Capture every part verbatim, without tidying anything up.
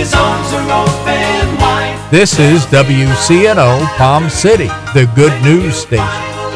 his arms are open wide. This is W C N O Palm City, the good news station.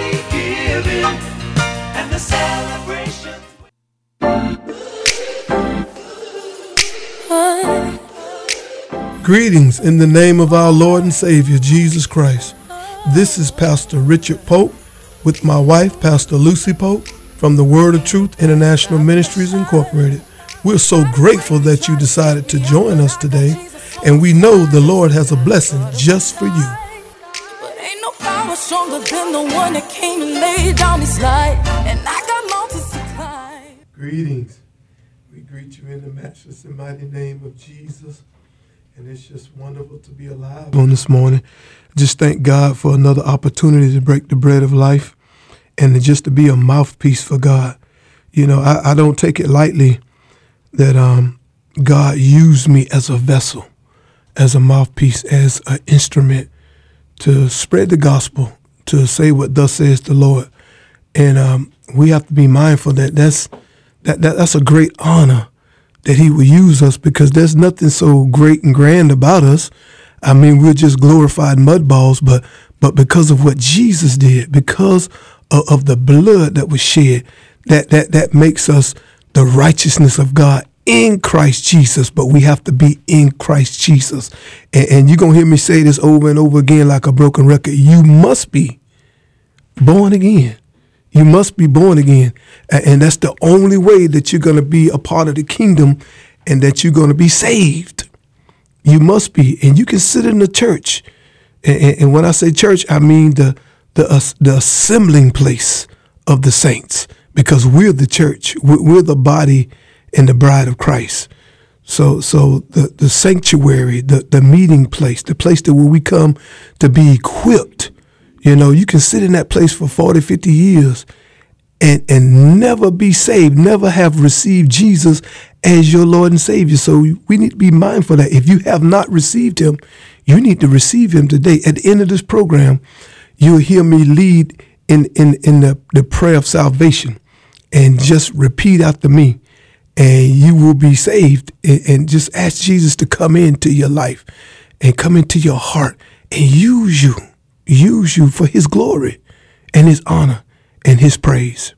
Greetings in the name of our Lord and Savior, Jesus Christ. This is Pastor Richard Pope with my wife, Pastor Lucy Pope, from the Word of Truth International Ministries Incorporated. We're so grateful that you decided to join us today, and we know the Lord has a blessing just for you. But ain't no power stronger than the one that came and laid down his life, and I got mountains to climb. Greetings. We greet you in the matchless and mighty name of Jesus. And it's just wonderful to be alive on this morning. Just thank God for another opportunity to break the bread of life and to just to be a mouthpiece for God. You know, I, I don't take it lightly that um, God used me as a vessel, as a mouthpiece, as an instrument to spread the gospel, to say what thus says the Lord. And um, we have to be mindful that that's, that, that that's a great honor that he will use us, because there's nothing so great and grand about us. I mean, we're just glorified mud balls, but but because of what Jesus did, because of, of the blood that was shed, that that that makes us the righteousness of God in Christ Jesus. But we have to be in Christ Jesus. And, and you're going to hear me say this over and over again like a broken record. You must be born again. You must be born again. And that's the only way that you're going to be a part of the kingdom and that you're going to be saved. You must be. And you can sit in the church. And, and when I say church, I mean the, the, uh, the assembling place of the saints, because we're the church. We're, we're the body and the bride of Christ. So so the, the sanctuary, the, the meeting place, the place that where we come to be equipped. You know, you can sit in that place for forty, fifty years and, and never be saved, never have received Jesus as your Lord and Savior. So we need to be mindful that if you have not received him, you need to receive him today. At the end of this program, you'll hear me lead in, in, in the, the prayer of salvation, and just repeat after me, and you will be saved. And, and just ask Jesus to come into your life and come into your heart and use you. Use you for his glory and his honor and his praise.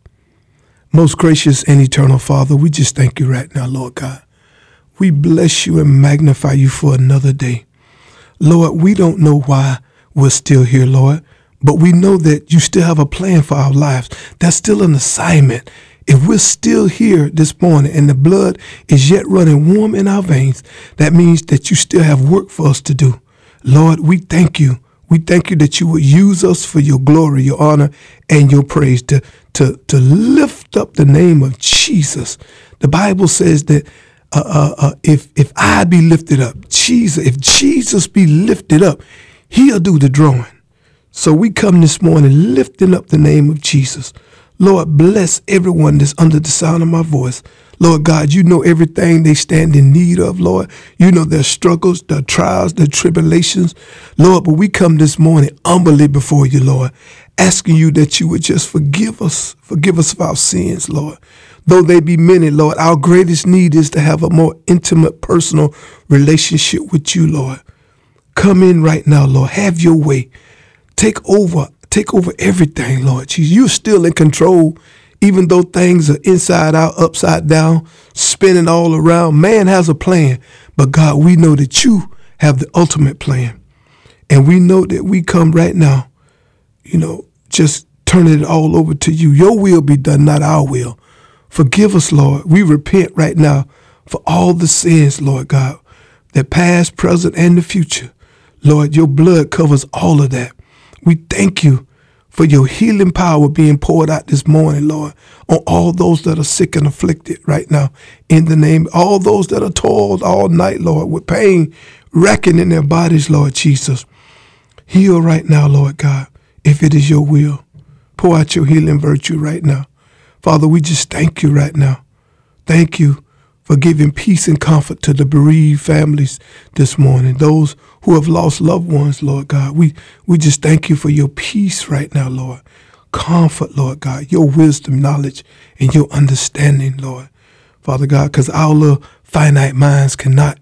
Most gracious and eternal Father, we just thank you right now, Lord God. We bless you and magnify you for another day. Lord, we don't know why we're still here, Lord, but we know that you still have a plan for our lives. That's still an assignment. If we're still here this morning and the blood is yet running warm in our veins, that means that you still have work for us to do. Lord, we thank you. We thank you that you will use us for your glory, your honor, and your praise, to, to, to lift up the name of Jesus. The Bible says that uh, uh, uh, if, if I be lifted up, Jesus, if Jesus be lifted up, he'll do the drawing. So we come this morning lifting up the name of Jesus. Lord, bless everyone that's under the sound of my voice. Lord God, you know everything they stand in need of, Lord. You know their struggles, their trials, their tribulations. Lord, but we come this morning humbly before you, Lord, asking you that you would just forgive us, forgive us of our sins, Lord. Though they be many, Lord, our greatest need is to have a more intimate, personal relationship with you, Lord. Come in right now, Lord. Have your way. Take over, take over everything, Lord Jesus. You're still in control. Even though things are inside out, upside down, spinning all around, man has a plan. But God, we know that you have the ultimate plan. And we know that we come right now, you know, just turning it all over to you. Your will be done, not our will. Forgive us, Lord. We repent right now for all the sins, Lord God, that past, present, and the future. Lord, your blood covers all of that. We thank you for your healing power being poured out this morning, Lord, on all those that are sick and afflicted right now. In the name, all those that are toiled all night, Lord, with pain racking in their bodies, Lord Jesus. Heal right now, Lord God, if it is your will. Pour out your healing virtue right now. Father, we just thank you right now. Thank you for giving peace and comfort to the bereaved families this morning, those who have lost loved ones, Lord God. We we just thank you for your peace right now, Lord. Comfort, Lord God, your wisdom, knowledge, and your understanding, Lord. Father God, because our little finite minds cannot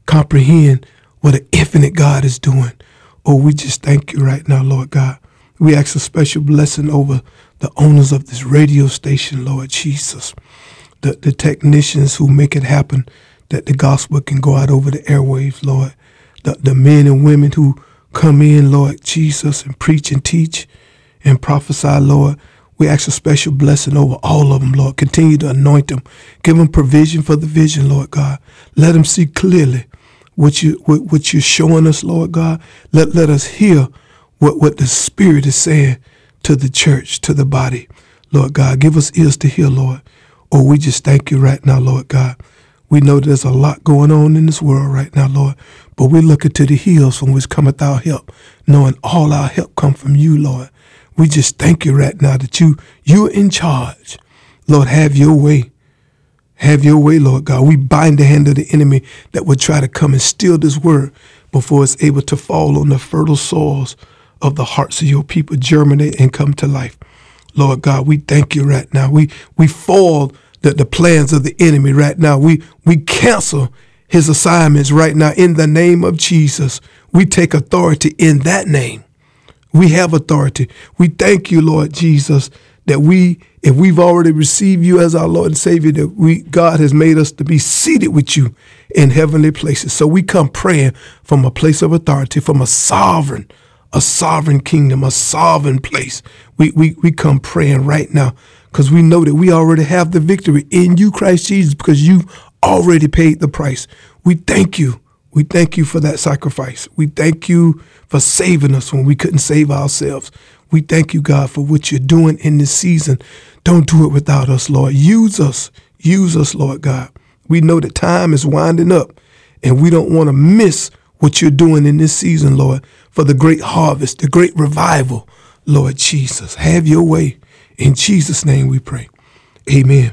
comprehend what an infinite God is doing. Oh, we just thank you right now, Lord God. We ask a special blessing over the owners of this radio station, Lord Jesus, the, the technicians who make it happen, that the gospel can go out over the airwaves, Lord, the, the men and women who come in, Lord Jesus, and preach and teach and prophesy, Lord. We ask a special blessing over all of them, Lord. Continue to anoint them. Give them provision for the vision, Lord God. Let them see clearly what, you, what, what you're showing us, Lord God. Let, let us hear what, what the Spirit is saying to the church, to the body, Lord God. Give us ears to hear, Lord. Oh, we just thank you right now, Lord God. We know there's a lot going on in this world right now, Lord, but we look into the hills from which cometh our help, knowing all our help come from you, Lord. We just thank you right now that you, you're in charge. Lord, have your way. Have your way, Lord God. We bind the hand of the enemy that would try to come and steal this word before it's able to fall on the fertile soils of the hearts of your people, germinate and come to life. Lord God, we thank you right now. We we foil the, the plans of the enemy right now. We we cancel his assignments right now in the name of Jesus. We take authority in that name. We have authority. We thank you, Lord Jesus, that we, if we've already received you as our Lord and Savior, that we, God has made us to be seated with you in heavenly places. So we come praying from a place of authority, from a sovereign, a sovereign kingdom, a sovereign place. We, we, we come praying right now because we know that we already have the victory in you, Christ Jesus, because you've already paid the price. We thank you. We thank you for that sacrifice. We thank you for saving us when we couldn't save ourselves. We thank you, God, for what you're doing in this season. Don't do it without us, Lord. Use us. Use us, Lord God. We know that time is winding up, and we don't want to miss what you're doing in this season, Lord, for the great harvest, the great revival, Lord Jesus. Have your way. In Jesus' name we pray. Amen.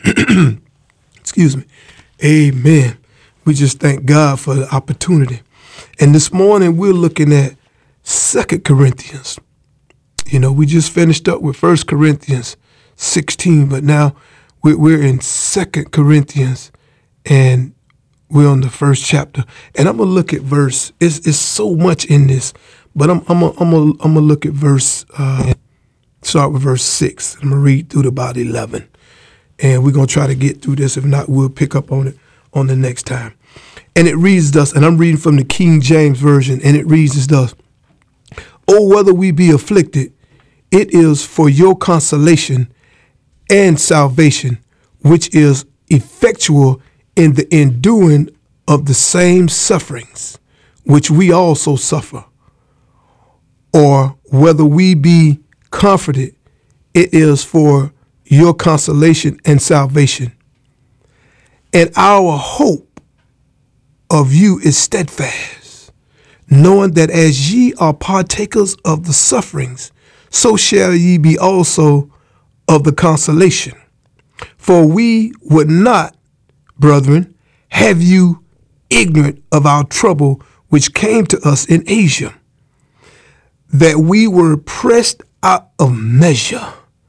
Excuse me. Amen. We just thank God for the opportunity. And this morning we're looking at Second Corinthians. You know, we just finished up with First Corinthians sixteen, but now we're in Second Corinthians, and we're on the first chapter. And I'm gonna look at verse. It's, it's so much in this, but I'm I'm gonna, I'm gonna, I'm gonna look at verse. Uh, start with verse six. I'm gonna read through to about eleven, and we're gonna try to get through this. If not, we'll pick up on it on the next time. And it reads thus, and I'm reading from the King James Version, and it reads as thus: "Oh, whether we be afflicted, it is for your consolation and salvation, which is effectual in the enduring of the same sufferings, which we also suffer. Or whether we be comforted, it is for your consolation and salvation. And our hope of you is steadfast, knowing that as ye are partakers of the sufferings, so shall ye be also of the consolation. For we would not, brethren, have you ignorant of our trouble which came to us in Asia, that we were pressed out of measure,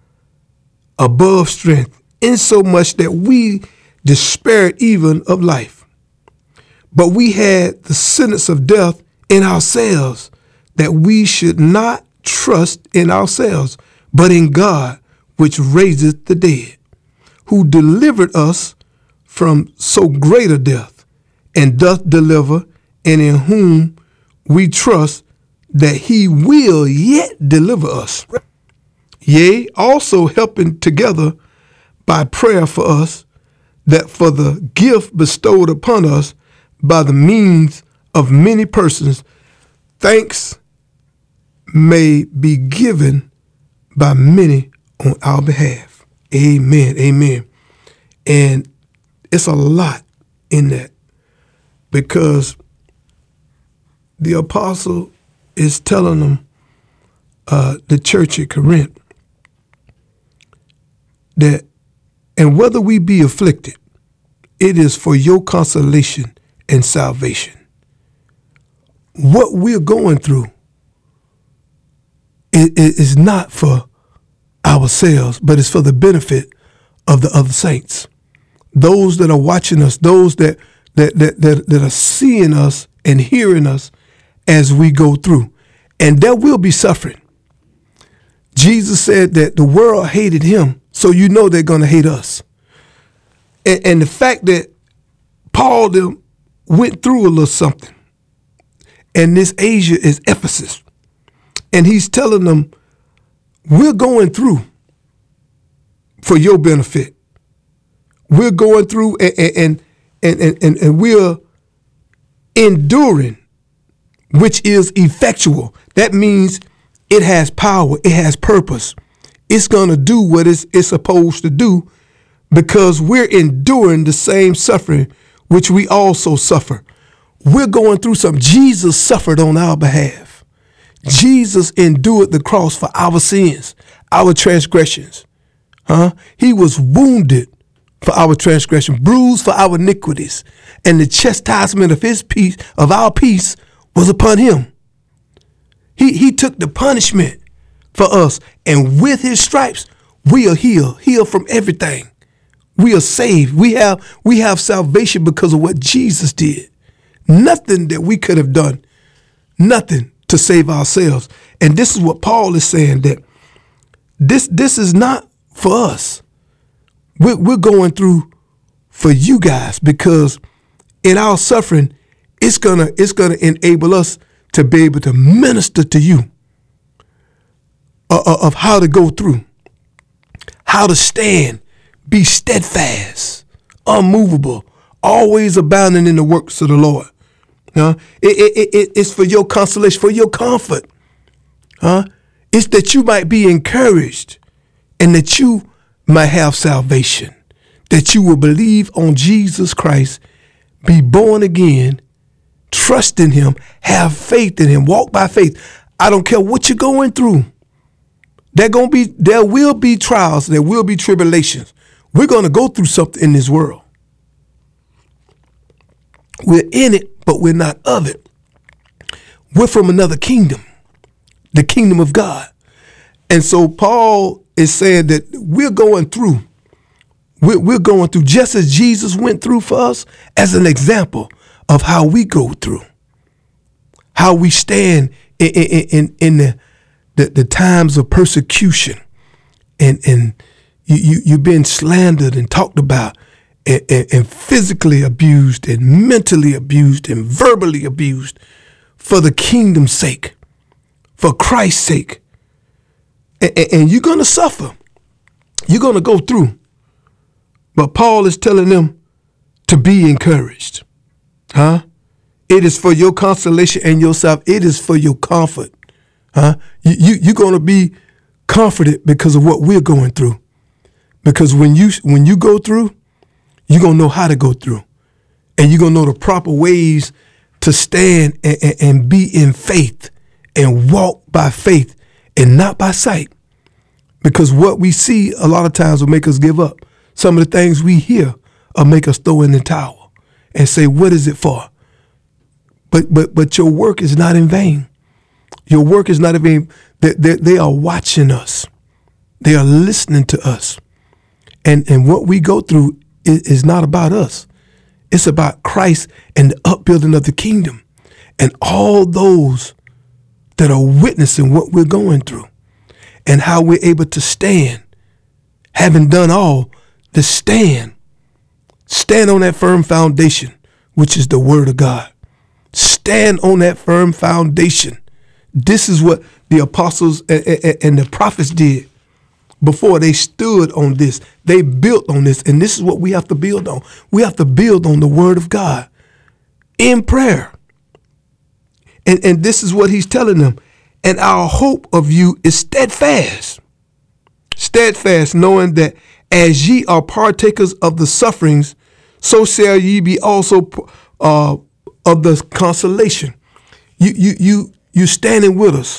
above strength, insomuch that we despaired even of life. But we had the sentence of death in ourselves, that we should not trust in ourselves, but in God, which raiseth the dead, who delivered us from so great a death, and doth deliver, and in whom we trust that he will yet deliver us. Yea, also helping together by prayer for us, that for the gift bestowed upon us by the means of many persons, thanks may be given by many on our behalf." Amen. Amen. And it's a lot in that, because the apostle is telling them, uh, the church at Corinth, that, and whether we be afflicted, it is for your consolation and salvation. What we're going through is not for ourselves, but it's for the benefit of the other saints. Those that are watching us, those that that, that, that, that are seeing us and hearing us as we go through. And there will be suffering. Jesus said that the world hated him, so you know they're going to hate us. And, and the fact that Paul them went through a little something, and this Asia is Ephesus, and he's telling them, we're going through for your benefit. We're going through and and and and, and, and we're enduring, which is effectual. That means it has power, it has purpose. It's going to do what it's, it's supposed to do, because we're enduring the same suffering which we also suffer. We're going through something. Jesus suffered on our behalf. Jesus endured the cross for our sins, our transgressions. Huh? He was wounded for our transgression, bruised for our iniquities, and the chastisement of his peace, of our peace, was upon him. He, he took the punishment for us, and with his stripes, we are healed, healed from everything. We are saved. We have, we have salvation because of what Jesus did. Nothing that we could have done, nothing to save ourselves. And this is what Paul is saying, that this, this is not for us. We're, we're going through for you guys, because in our suffering, it's gonna, it's gonna enable us to be able to minister to you uh, of how to go through, how to stand, be steadfast, unmovable, always abounding in the works of the Lord. Huh? It, it, it, it's for your consolation, for your comfort. Huh? It's that you might be encouraged, and that you might have salvation, that you will believe on Jesus Christ, be born again, trust in him, have faith in him, walk by faith. I don't care what you're going through. There gonna be, there will be trials, there will be tribulations. We're going to go through something in this world. We're in it, but we're not of it. We're from another kingdom, the kingdom of God. And so Paul is saying that we're going through, we're, we're going through just as Jesus went through for us, as an example of how we go through, how we stand in, in, in, in the, the, the times of persecution, and, and you, you, you've been slandered and talked about, and, and, and physically abused and mentally abused and verbally abused for the kingdom's sake, for Christ's sake. And, and, and you're going to suffer. You're going to go through. But Paul is telling them to be encouraged. Huh? It is for your consolation and yourself. It is for your comfort. Huh? You, you, you're going to be comforted because of what we're going through. Because when you when you go through, you're going to know how to go through. And you're going to know the proper ways to stand and, and, and be in faith and walk by faith and not by sight. Because what we see a lot of times will make us give up. Some of the things we hear will make us throw in the towel and say, what is it for? But but but your work is not in vain. Your work is not in vain. They, they, they are watching us. They are listening to us. And, and what we go through is, is not about us. It's about Christ and the upbuilding of the kingdom and all those that are witnessing what we're going through and how we're able to stand, having done all, to stand. Stand on that firm foundation, which is the word of God. Stand on that firm foundation. This is what the apostles and the prophets did before. They stood on this. They built on this. And this is what we have to build on. We have to build on the word of God in prayer. And, and this is what he's telling them. And our hope of you is steadfast. Steadfast, knowing that as ye are partakers of the sufferings, so shall ye be also uh, of the consolation. You, you, you, you standing with us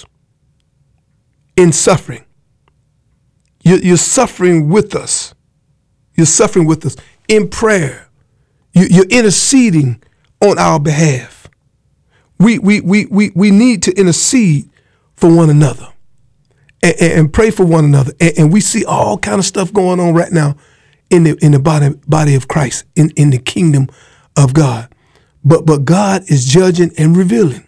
in suffering. You, you're suffering with us. You're suffering with us in prayer. You, you're interceding on our behalf. We, we, we, we, we need to intercede for one another and, and, and pray for one another. And, and we see all kind of stuff going on right now in the in the body body of Christ, in, in the kingdom of God. But but God is judging and revealing.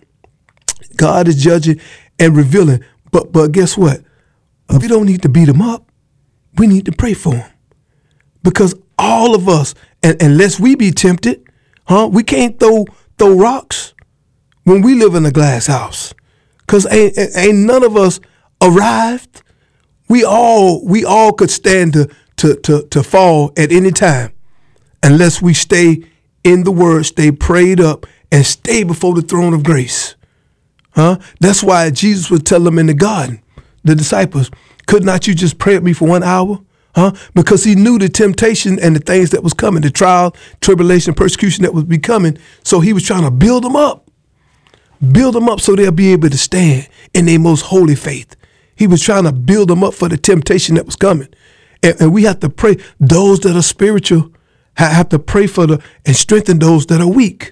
God is judging and revealing. But but guess what? We don't need to beat them up. We need to pray for them. Because all of us, and unless we be tempted, huh? We can't throw throw rocks when we live in a glass house. Because ain't, ain't none of us arrived. We all we all could stand to, to, to, to fall at any time unless we stay in the word, stay prayed up, and stay before the throne of grace. Huh? That's why Jesus would tell them in the garden, the disciples, could not you just pray at me for one hour? Huh? Because he knew the temptation and the things that was coming, the trial, tribulation, persecution that was be coming. So he was trying to build them up, build them up so they'll be able to stand in their most holy faith. He was trying to build them up for the temptation that was coming. And, and we have to pray. Those that are spiritual have to pray for the and strengthen those that are weak.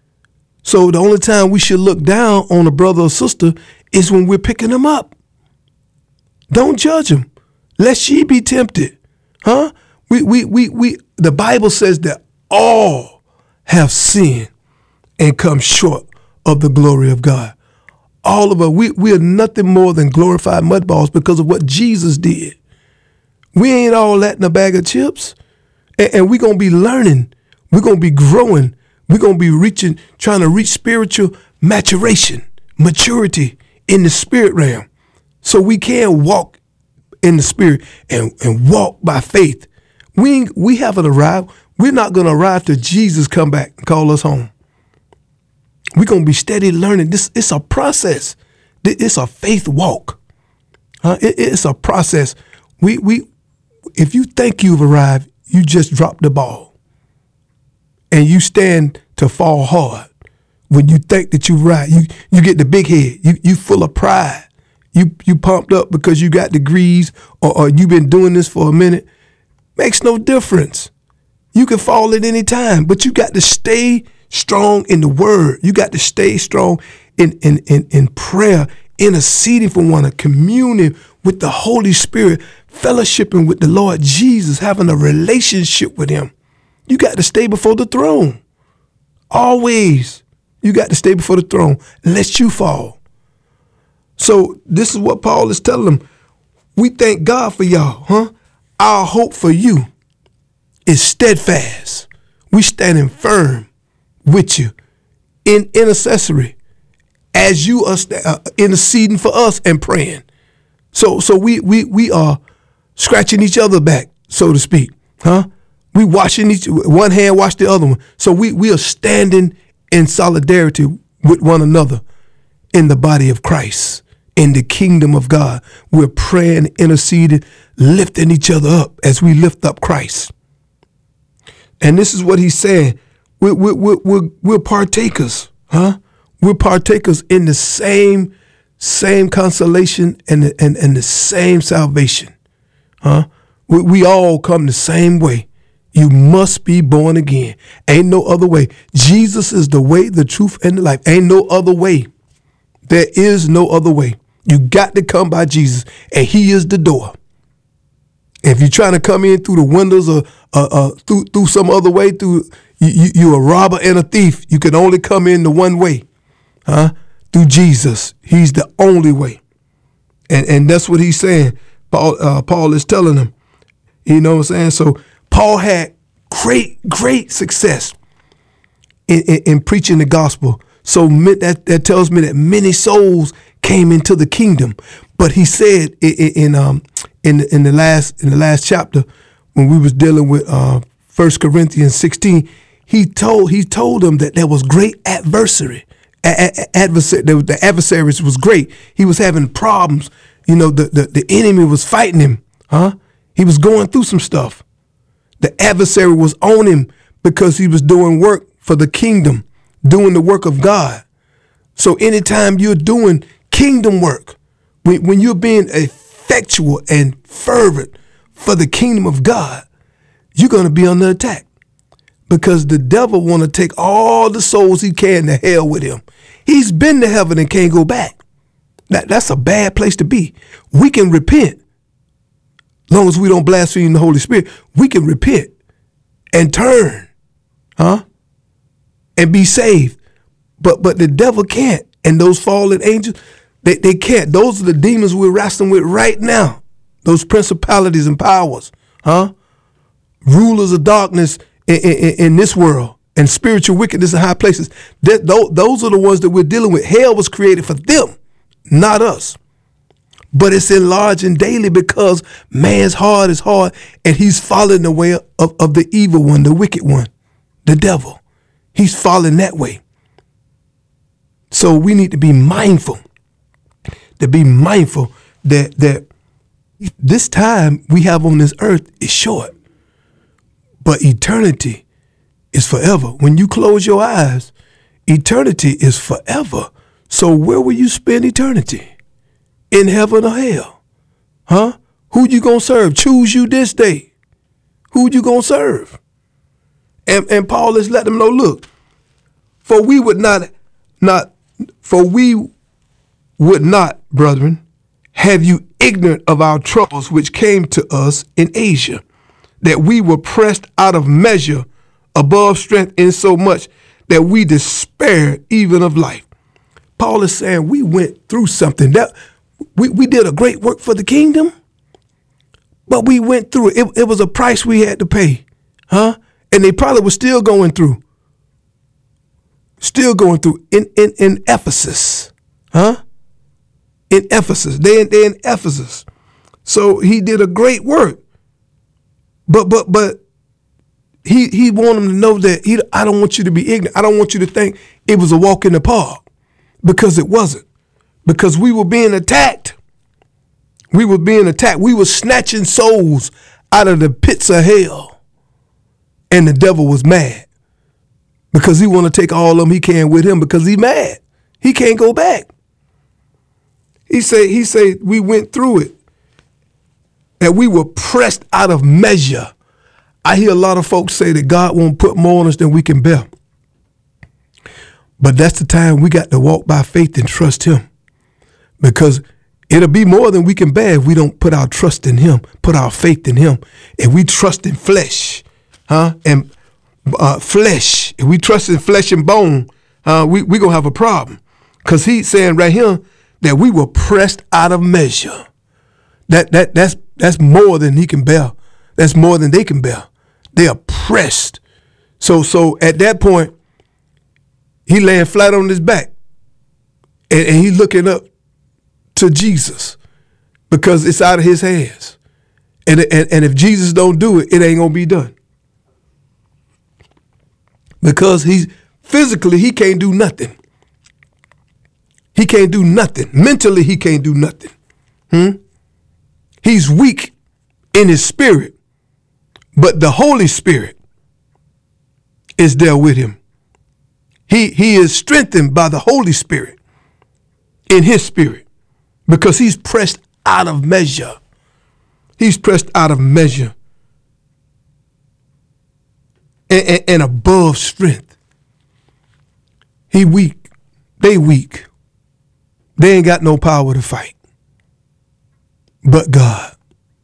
So the only time we should look down on a brother or sister is when we're picking them up. Don't judge them, lest ye be tempted. Huh? We we we we the Bible says that all have sinned and come short of the glory of God. All of us, we, we are nothing more than glorified mudballs because of what Jesus did. We ain't all that in a bag of chips. And, and we're going to be learning. We're going to be growing. We're going to be reaching, trying to reach spiritual maturation, maturity in the spirit realm. So we can walk in the spirit and, and walk by faith. We, ain't, we haven't arrived. We're not going to arrive till Jesus come back and call us home. We're going to be steady learning. This It's a process. It's a faith walk. Uh, it, it's a process. We we if you think you've arrived, you just drop the ball. And you stand to fall hard. When you think that you've arrived, you, you get the big head. You you full of pride. You you pumped up because you got degrees or, or you've been doing this for a minute. Makes no difference. You can fall at any time, but you got to stay strong in the word. You got to stay strong in, in, in, in prayer, interceding for one another, communing with the Holy Spirit, fellowshipping with the Lord Jesus, having a relationship with him. You got to stay before the throne. Always. You got to stay before the throne, lest you fall. So this is what Paul is telling them. We thank God for y'all, huh? Our hope for you is steadfast. We standing firm with you in intercessory as you are st- uh, interceding for us and praying. So so we we we are scratching each other back, so to speak, huh? We washing each one hand, wash the other one. So we we are standing in solidarity with one another in the body of Christ, in the kingdom of God. We're praying, interceding, lifting each other up as we lift up Christ. And this is what he's saying. We're, we're, we're, we're partakers, huh? We're partakers in the same same consolation and the, and, and the same salvation, huh? We, we all come the same way. You must be born again. Ain't no other way. Jesus is the way, the truth, and the life. Ain't no other way. There is no other way. You got to come by Jesus, and he is the door. If you're trying to come in through the windows or uh, uh, through through some other way, through you, you, you're a robber and a thief. You can only come in the one way, huh? Through Jesus. He's the only way, and and that's what he's saying. Paul uh, Paul is telling them. You know what I'm saying? So Paul had great great success in, in, in preaching the gospel. So that that tells me that many souls came into the kingdom. But he said in, in um in in the last in the last chapter when we was dealing with uh First Corinthians sixteen, he told he told them that there was great adversary. A- a- adversary the adversaries was great. He was having problems. You know, the, the the enemy was fighting him. Huh? He was going through some stuff. The adversary was on him because he was doing work for the kingdom, doing the work of God. So anytime you're doing kingdom work, when, when you're being effectual and fervent for the kingdom of God, you're going to be under attack because the devil want to take all the souls he can to hell with him. He's been to heaven and can't go back. That, that's a bad place to be. We can repent. As long as we don't blaspheme the Holy Spirit, we can repent and turn, huh? and be saved. But but the devil can't. And those fallen angels, they, they can't. Those are the demons we're wrestling with right now. Those principalities and powers, huh? Rulers of darkness in, in, in this world and spiritual wickedness in high places. That, those are the ones that we're dealing with. Hell was created for them, not us. But it's enlarging daily because man's heart is hard and he's following the way of, of the evil one, the wicked one, the devil. He's following that way. So we need to be mindful, to be mindful that that this time we have on this earth is short, but eternity is forever. When you close your eyes, eternity is forever. So where will you spend eternity? In heaven or hell? Huh? Who you gonna serve? Choose you this day. Who you gonna serve? And and Paul is letting them know, look, for we would not not for we would not, brethren, have you ignorant of our troubles which came to us in Asia, that we were pressed out of measure above strength, in so much that we despaired even of life. Paul is saying we went through something. That we, we did a great work for the kingdom, but we went through it. it. It was a price we had to pay, huh? And they probably were still going through. Still going through in, in, in Ephesus, huh? In Ephesus, they they in Ephesus. So he did a great work, but but but he he wanted them to know that he. I don't want you to be ignorant. I don't want you to think it was a walk in the park, because it wasn't. Because we were being attacked. We were being attacked. We were snatching souls out of the pits of hell, and the devil was mad. Because he want to take all of them he can with him because he mad. He can't go back. He say, he say we went through it. That we were pressed out of measure. I hear a lot of folks say that God won't put more on us than we can bear. But that's the time we got to walk by faith and trust him. Because it'll be more than we can bear if we don't put our trust in him, put our faith in him. If we trust in flesh, huh? And Uh, flesh, if we trust in flesh and bone, uh, we we gonna have a problem, because he's saying right here that we were pressed out of measure. That that that's that's more than he can bear. That's more than they can bear. They are pressed. So so at that point, he laying flat on his back, and, and he's looking up to Jesus, because it's out of his hands. And and and if Jesus don't do it, it ain't gonna be done. Because he's physically, he can't do nothing. He can't do nothing. Mentally, he can't do nothing. Hmm? He's weak in his spirit, but the Holy Spirit is there with him. He, he is strengthened by the Holy Spirit in his spirit, because he's pressed out of measure. He's pressed out of measure. And, and, and above strength. He weak. They weak. They ain't got no power to fight. But God.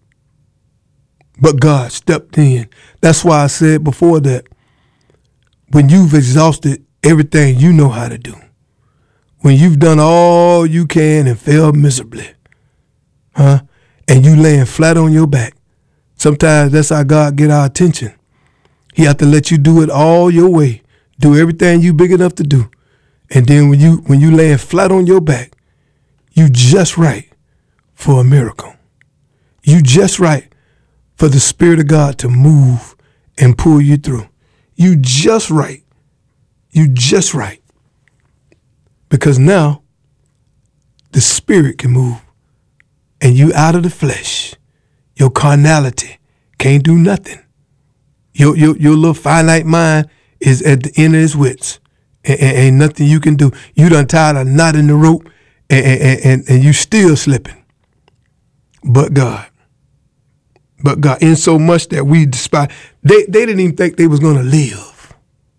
But God stepped in. That's why I said before that when you've exhausted everything you know how to do, when you've done all you can and failed miserably, huh? And you laying flat on your back, sometimes that's how God get our attention. He have to let you do it all your way. Do everything you big enough to do. And then when you when you laying flat on your back, you just right for a miracle. You just right for the Spirit of God to move and pull you through. You just right. You just right. Because now the Spirit can move. And you out of the flesh. Your carnality can't do nothing. Your, your, your little finite mind is at the end of its wits. And, and ain't nothing you can do. You done tied a knot in the rope, and, and, and, and you still slipping. But God. But God, in so much that we despise. They, they didn't even think they was going to live.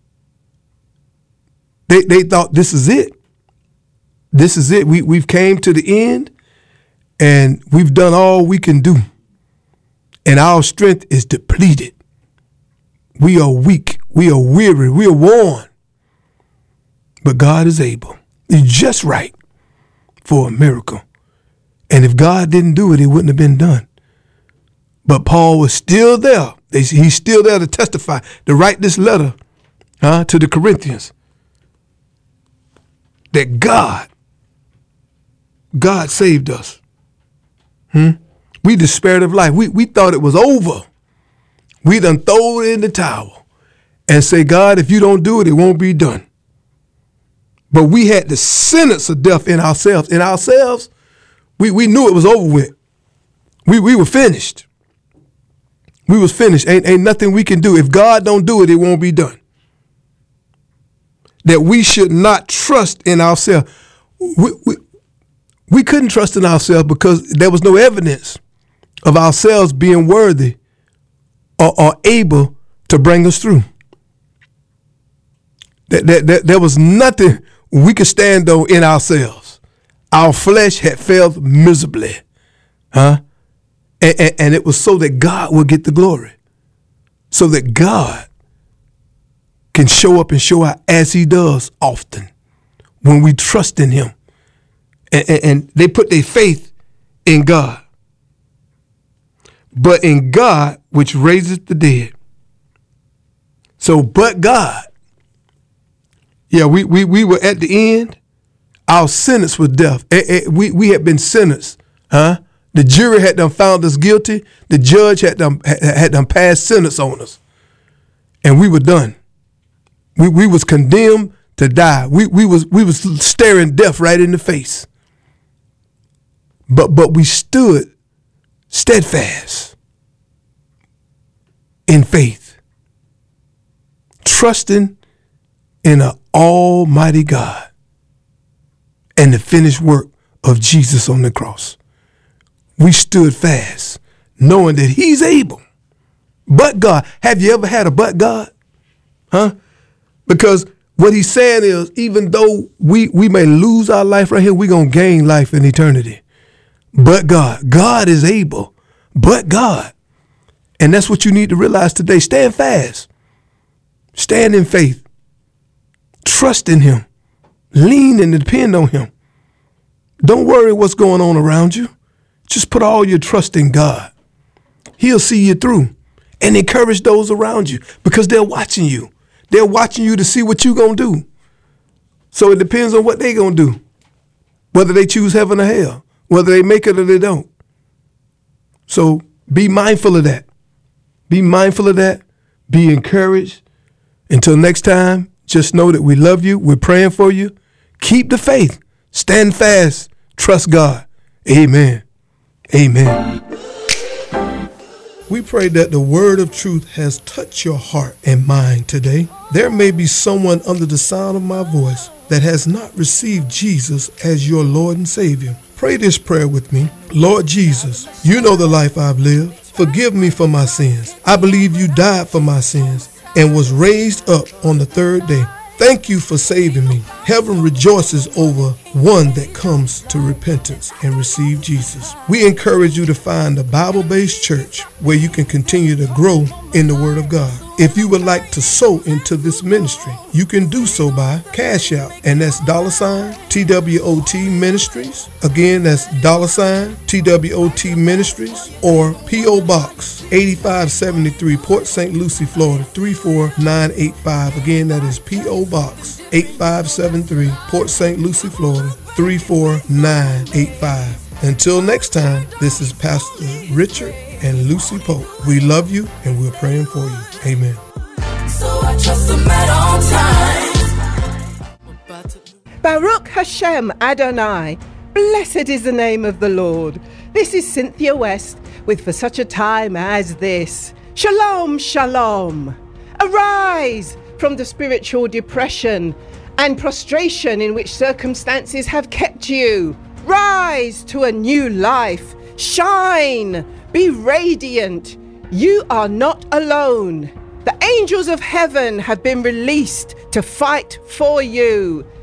They, they thought this is it. This is it. We, we've came to the end, and we've done all we can do. And our strength is depleted. We are weak. We are weary. We are worn. But God is able. He's just right for a miracle. And if God didn't do it, it wouldn't have been done. But Paul was still there. He's still there to testify, to write this letter huh, to the Corinthians. That God, God saved us. Hmm? We despaired of life. We, we thought it was over. We done throw it in the towel and say, God, if you don't do it, it won't be done. But we had the sentence of death in ourselves. In ourselves, we, we knew it was over with. We we were finished. We was finished. Ain't, ain't nothing we can do. If God don't do it, it won't be done. That we should not trust in ourselves. We, we, we couldn't trust in ourselves because there was no evidence of ourselves being worthy or, or able to bring us through. That, that, that there was nothing we could stand on in ourselves. Our flesh had failed miserably. Huh? And, and, and it was so that God would get the glory. So that God can show up and show out as he does often when we trust in him. And, and, and they put their faith in God. But in God, which raises the dead. So, but God. Yeah, we, we, we were at the end. Our sentence was death. We, we had been sentenced. Huh? The jury had done found us guilty. The judge had done, had done passed sentence on us. And we were done. We, we was condemned to die. We, we, was, we was staring death right in the face. But, but we stood steadfast in faith, trusting in an almighty God and the finished work of Jesus on the cross. We stood fast, knowing that he's able. But God. Have you ever had a but God? Huh? Because what he's saying is, even though we, we may lose our life right here, we're going to gain life in eternity. But God. God is able. But God. And that's what you need to realize today. Stand fast. Stand in faith. Trust in him. Lean and depend on him. Don't worry what's going on around you. Just put all your trust in God. He'll see you through. And encourage those around you because they're watching you. They're watching you to see what you're going to do. So it depends on what they're going to do. Whether they choose heaven or hell. Whether they make it or they don't. So be mindful of that. Be mindful of that. Be encouraged. Until next time, just know that we love you. We're praying for you. Keep the faith. Stand fast. Trust God. Amen. Amen. We pray that the word of truth has touched your heart and mind today. There may be someone under the sound of my voice that has not received Jesus as your Lord and Savior. Pray this prayer with me. Lord Jesus, you know the life I've lived. Forgive me for my sins. I believe you died for my sins and was raised up on the third day. Thank you for saving me. Heaven rejoices over one that comes to repentance and receive Jesus. We encourage you to find a Bible-based church where you can continue to grow in the Word of God. If you would like to sow into this ministry, you can do so by Cash App, and that's dollar sign T W O T Ministries. Again, that's dollar sign T W O T Ministries, or P O Box eighty-five seventy-three, Port Saint Lucie, Florida three four nine eight five. Again, that is P O Box eighty-five seventy-three, Port Saint Lucie, Florida three four nine eight five. Until next time, this is Pastor Richard and Lucy Pope. We love you and we're praying for you. Amen. So I trust him at all times. Baruch Hashem Adonai. Blessed is the name of the Lord. This is Cynthia West with For Such a Time as This. Shalom, shalom. Arise from the spiritual depression and prostration in which circumstances have kept you. Rise to a new life. Shine. Be radiant. You are not alone. The angels of heaven have been released to fight for you.